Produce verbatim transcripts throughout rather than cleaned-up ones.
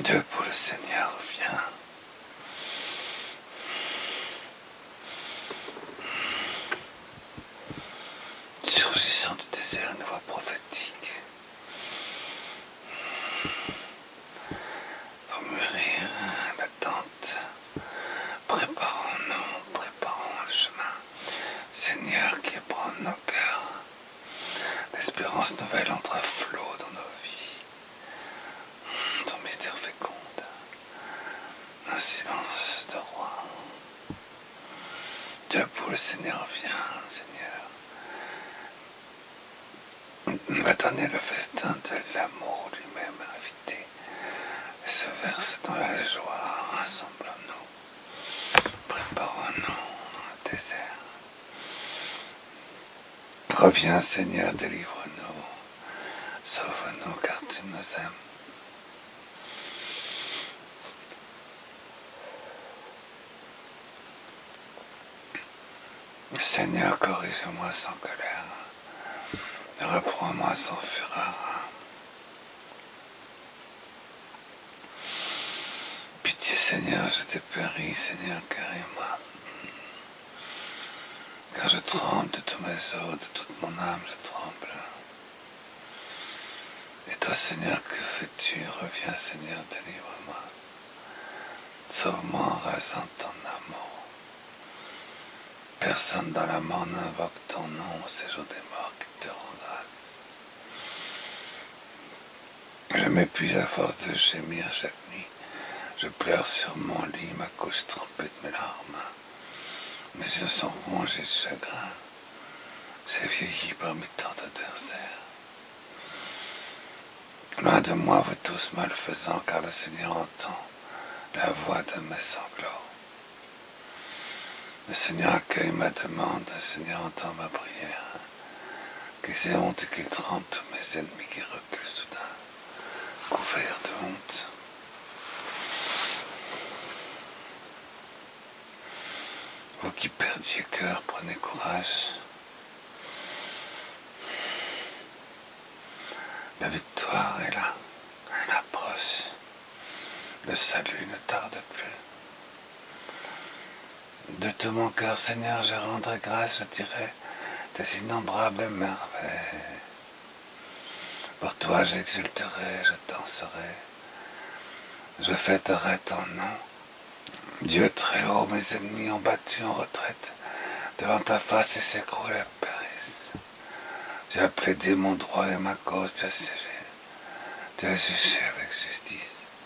Debout, le Seigneur vient. Surgissant du désert, une voix prophétique. Pour mûrir l'attente, préparons-nous, préparons le chemin. Seigneur, qui ébranle nos cœurs. L'espérance nouvelle entre à flot dans nos vies. Ton mystère féconde. Un silence de roi. Debout, le Seigneur vient, Seigneur. Va donner le festin de l'amour lui-même invité. Et se verse dans la joie. Rassemblons-nous. Préparons-nous dans le désert. Reviens, Seigneur, délivre-nous. Sauve-nous, car tu nous aimes. Seigneur, corrige-moi sans colère. Reprends-moi sans fureur. Pitié, Seigneur, je t'ai péri, Seigneur, guéris-moi. Car je tremble de tous mes os, de toute mon âme, je tremble. Et toi, Seigneur, que fais-tu? Reviens, Seigneur, délivre-moi. Sauve-moi en rasant ton amour. Personne dans la mort n'invoque ton nom au séjour des morts qui te rend grâce. Je m'épuise à force de gémir chaque nuit. Je pleure sur mon lit, ma couche trempée de mes larmes. Mes yeux sont rongés de chagrin. J'ai vieilli parmi tant d'adversaires. Loin de moi, vous tous malfaisants, car le Seigneur entend la voix de mes sanglots. Le Seigneur accueille ma demande, le Seigneur entend ma prière. Qu'ils aient honte et qu'ils tremblent tous mes ennemis qui reculent soudain, couverts de honte. Vous qui perdiez cœur, prenez courage. La victoire est là, elle approche. Le salut ne tarde plus. De tout mon cœur, Seigneur, je rendrai grâce, je dirai des innombrables merveilles. Pour toi, j'exulterai, je danserai. Je fêterai ton nom. Dieu très haut, mes ennemis ont battu en retraite. Devant ta face, ils s'écroulent et périssent. Tu as plaidé mon droit et ma cause, tu as siégé. Tu as jugé avec justice.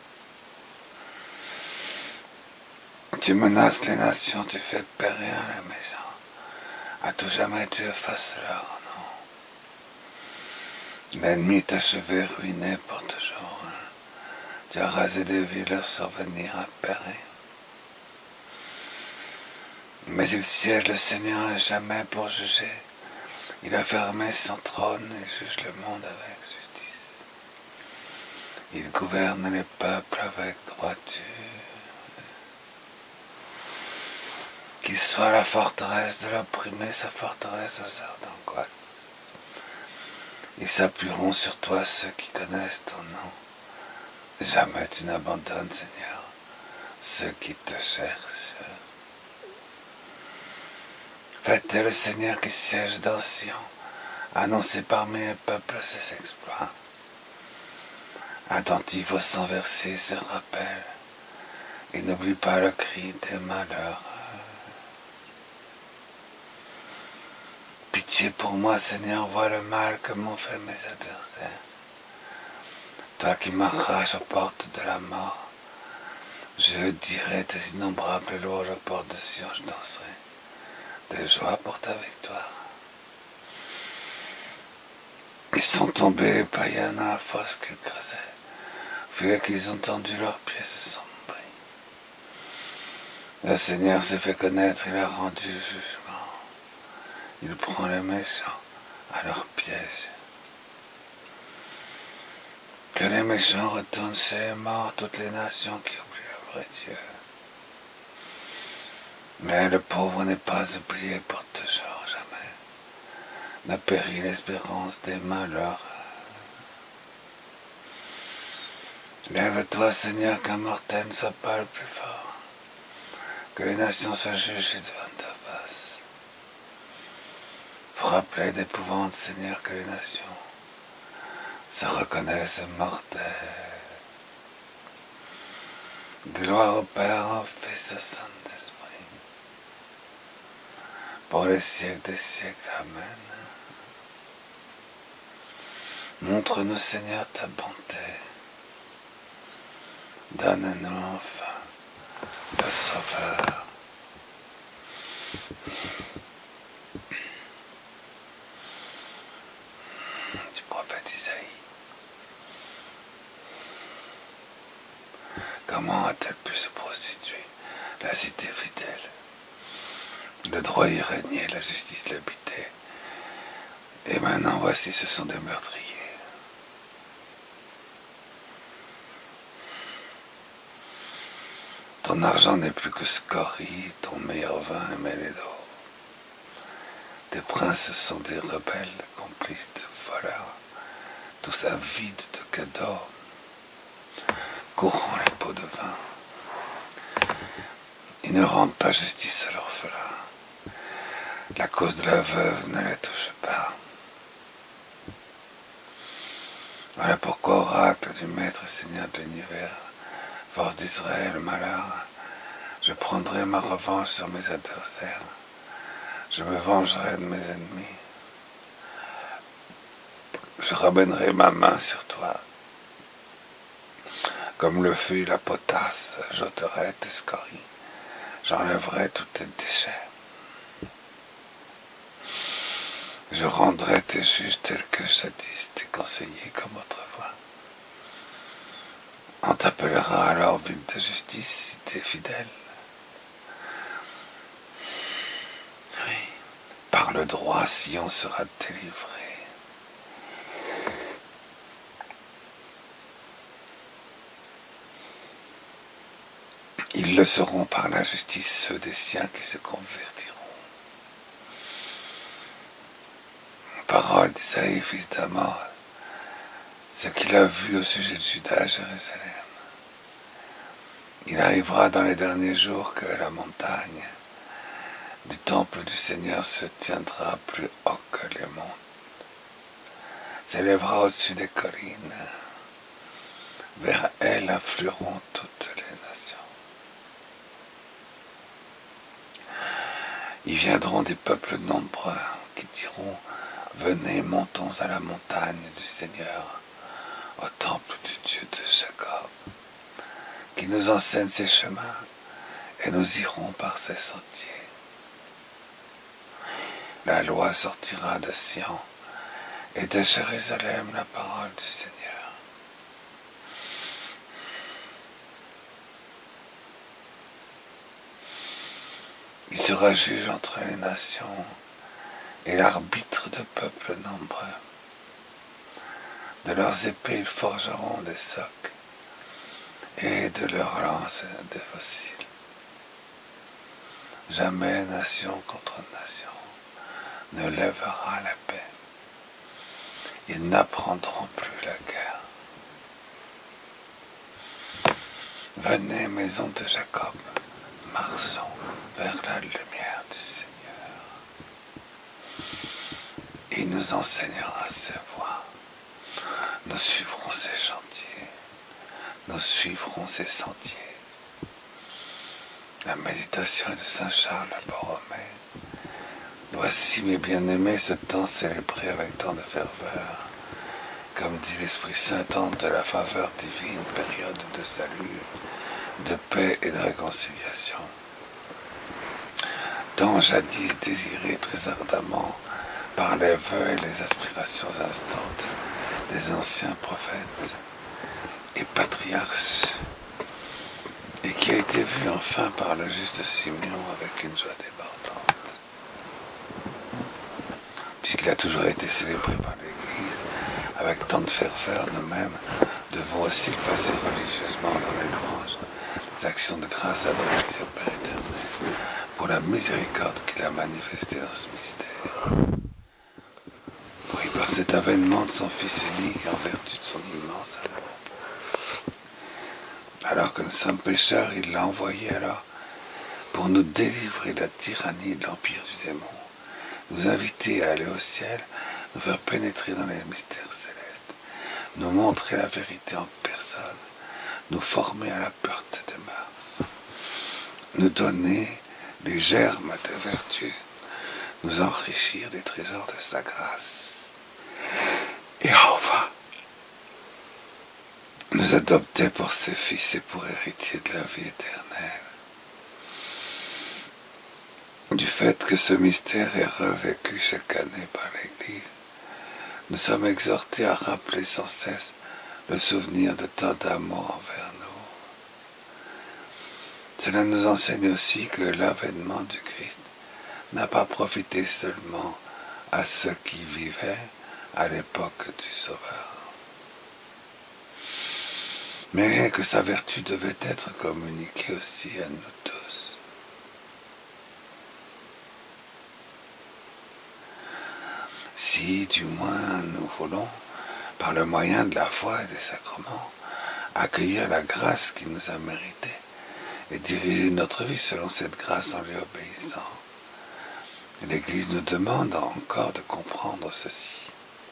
Tu menaces les nations, tu fais périr les méchants. À tout jamais tu effaces leur nom. L'ennemi t'a achevé, ruiné pour toujours. Tu as rasé des villes, leur survenir à périr. Mais il siège le Seigneur à jamais pour juger. Il a fermé son trône et juge le monde avec justice. Il gouverne les peuples avec droiture. Qu'il soit la forteresse de l'opprimé, sa forteresse aux heures d'angoisse. Ils s'appuieront sur toi, ceux qui connaissent ton nom. Jamais tu n'abandonnes, Seigneur, ceux qui te cherchent. Fêtez le Seigneur qui siège dans Sion, annoncez parmi les peuples ses exploits. Attentif au sang versé, ses rappels, et n'oublie pas le cri des malheurs. Pitié pour moi, Seigneur, vois le mal que m'ont fait mes adversaires. Toi qui m'arraches aux portes de la mort, je dirai tes innombrables louanges aux portes de Sion, je danserai de joie pour ta victoire. Ils sont tombés, les païens, dans la fosse qu'ils creusaient. Vu qu'ils ont tendu leurs pieds, se sont pris. Le Seigneur s'est fait connaître, il a rendu jugement. Il prend les méchants à leur piège. Que les méchants retournent chez les morts, toutes les nations qui oublient le vrai Dieu. Mais le pauvre n'est pas oublié pour toujours, jamais. N'a péri l'espérance des malheurs. Lève-toi, Seigneur, qu'un mortel ne soit pas le plus fort, que les nations soient jugées devant ta face. Frappe-les d'épouvante, Seigneur, que les nations se reconnaissent mortelles. Gloire au Père, au Fils et au Saint-Esprit, pour les siècles des siècles. Amen. Montre-nous, Seigneur, ta bonté. Donne-nous enfin le Sauveur. Du prophète Isaïe. Comment a-t-elle pu se prostituer, la cité fidèle? Le droit y régnait, la justice l'habitait. Et maintenant, voici, ce sont des meurtriers. Ton argent n'est plus que scorie, ton meilleur vin est mêlé d'eau. Tes princes sont des rebelles, complices de voleurs, tous avides de cadeaux. Courons les pots de vin. Ils ne rendent pas justice à l'orphelin. La cause de la veuve ne les touche pas. Voilà pourquoi, oracle du Maître Seigneur de l'univers, force d'Israël, malheur, je prendrai ma revanche sur mes adversaires. Je me vengerai de mes ennemis. Je ramènerai ma main sur toi. Comme le fut la potasse, j'ôterai tes scories. J'enlèverai tous tes déchets. Je rendrai tes juges tels que jadis tes conseillers comme autrefois. On t'appellera alors ville de justice si t'es fidèle. Oui. Par le droit, Sion sera délivré. Ils le seront par la justice, ceux des siens qui se convertiront. Parole d'Isaïe, fils d'Amos, ce qu'il a vu au sujet de Juda à Jérusalem. Il arrivera dans les derniers jours que la montagne du temple du Seigneur se tiendra plus haut que les monts, s'élèvera au-dessus des collines. Vers elle afflueront toutes les nations. Ils viendront des peuples nombreux qui diront: venez, montons à la montagne du Seigneur, au temple du Dieu de Jacob, qui nous enseigne ses chemins, et nous irons par ses sentiers. La loi sortira de Sion, et de Jérusalem la parole du Seigneur. Il sera juge entre les nations et l'arbitre de peuples nombreux. De leurs épées ils forgeront des socs, et de leurs lances des fossiles. Jamais nation contre nation ne lèvera la paix. Ils n'apprendront plus la guerre. Venez, maison de Jacob, marchons vers la lumière du Seigneur. Il nous enseignera ses voies. Nous suivrons ses chantiers. Nous suivrons ses sentiers. La méditation est de Saint Charles Borromée. Voici, mes bien-aimés, ce temps célébré avec tant de ferveur. Comme dit l'Esprit Saint, temps de la faveur divine, période de salut, de paix et de réconciliation. Temps jadis désiré très ardemment par les vœux et les aspirations instantes des anciens prophètes et patriarches, et qui a été vu enfin par le juste Simeon avec une joie débordante. Puisqu'il a toujours été célébré par l'Église avec tant de ferveur, nous-mêmes devons aussi le passer religieusement dans les louanges, les actions de grâce adressées au Père éternel pour la miséricorde qu'il a manifestée dans ce mystère. Oui, par cet avènement de son Fils unique, en vertu de son immense amour, Alors que nous sommes pécheurs, il l'a envoyé alors pour nous délivrer de la tyrannie de l'empire du démon, nous inviter à aller au ciel, nous faire pénétrer dans les mystères célestes, nous montrer la vérité en personne, nous former à la pureté des mœurs, nous donner les germes de vertu, nous enrichir des trésors de sa grâce, et enfin, nous adopter pour ses fils et pour héritiers de la vie éternelle. Du fait que ce mystère est revécu chaque année par l'Église, nous sommes exhortés à rappeler sans cesse le souvenir de tant d'amour envers nous. Cela nous enseigne aussi que l'avènement du Christ n'a pas profité seulement à ceux qui vivaient à l'époque du Sauveur, mais que sa vertu devait être communiquée aussi à nous tous. Si, du moins, nous voulons, par le moyen de la foi et des sacrements, accueillir la grâce qui nous a méritée et diriger notre vie selon cette grâce en lui obéissant. L'Église nous demande encore de comprendre ceci.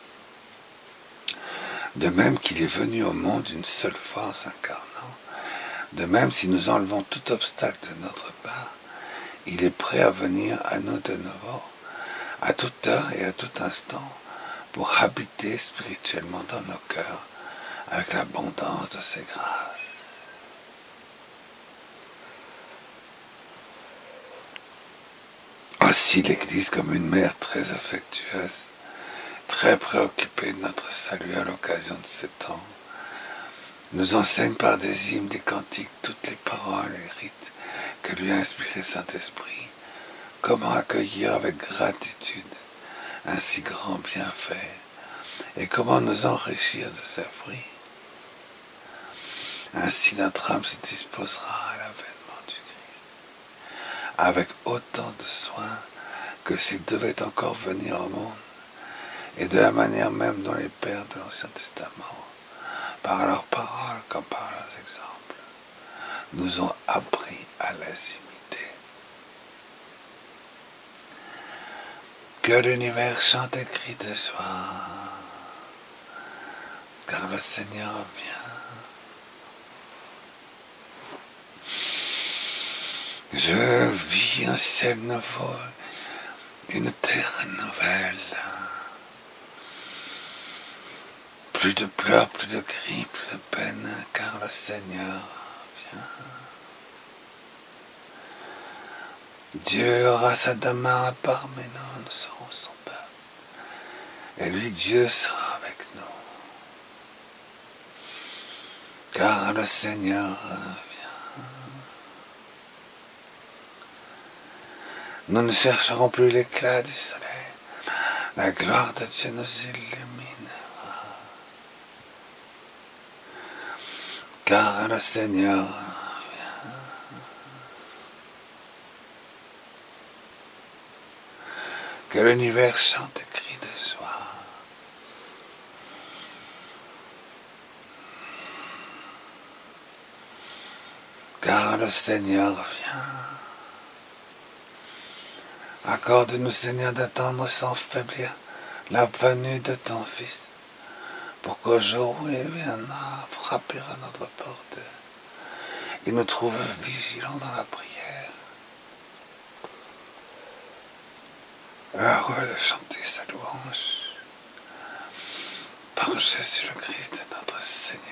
De même qu'il est venu au monde une seule fois en s'incarnant, de même si nous enlevons tout obstacle de notre part, il est prêt à venir à nous de nouveau, à toute heure et à tout instant, pour habiter spirituellement dans nos cœurs avec l'abondance de ses grâces. Aussi l'Église, comme une mère très affectueuse, très préoccupée de notre salut à l'occasion de ces temps, nous enseigne par des hymnes, des cantiques, toutes les paroles et rites que lui a inspiré Saint-Esprit, comment accueillir avec gratitude un si grand bienfait et comment nous enrichir de ses fruits. Ainsi notre âme se disposera à l'avènement du Christ, avec autant de soin que s'il devait encore venir au monde, et de la manière même dont les pères de l'Ancien Testament, par leurs paroles comme par leurs exemples, nous ont appris à les imiter. Que l'univers chante et crie de joie, car le Seigneur vient. Je vis un ciel nouveau, une terre nouvelle. Plus de pleurs, plus de cris, plus de peine, car le Seigneur vient. Dieu aura sa demeure parmi nous, nous serons son peuple. Et lui, Dieu sera avec nous. Car le Seigneur vient. Nous ne chercherons plus l'éclat du soleil. La gloire de Dieu nous illuminera. Car le Seigneur vient. Que l'univers chante et crie de joie. Car le Seigneur vient. Accorde-nous, Seigneur, d'attendre sans faiblir la venue de ton Fils, pour qu'au jour où il viendra frapper à notre porte, il nous trouve vigilants dans la prière, heureux de chanter sa louange, par Jésus le Christ, notre Seigneur.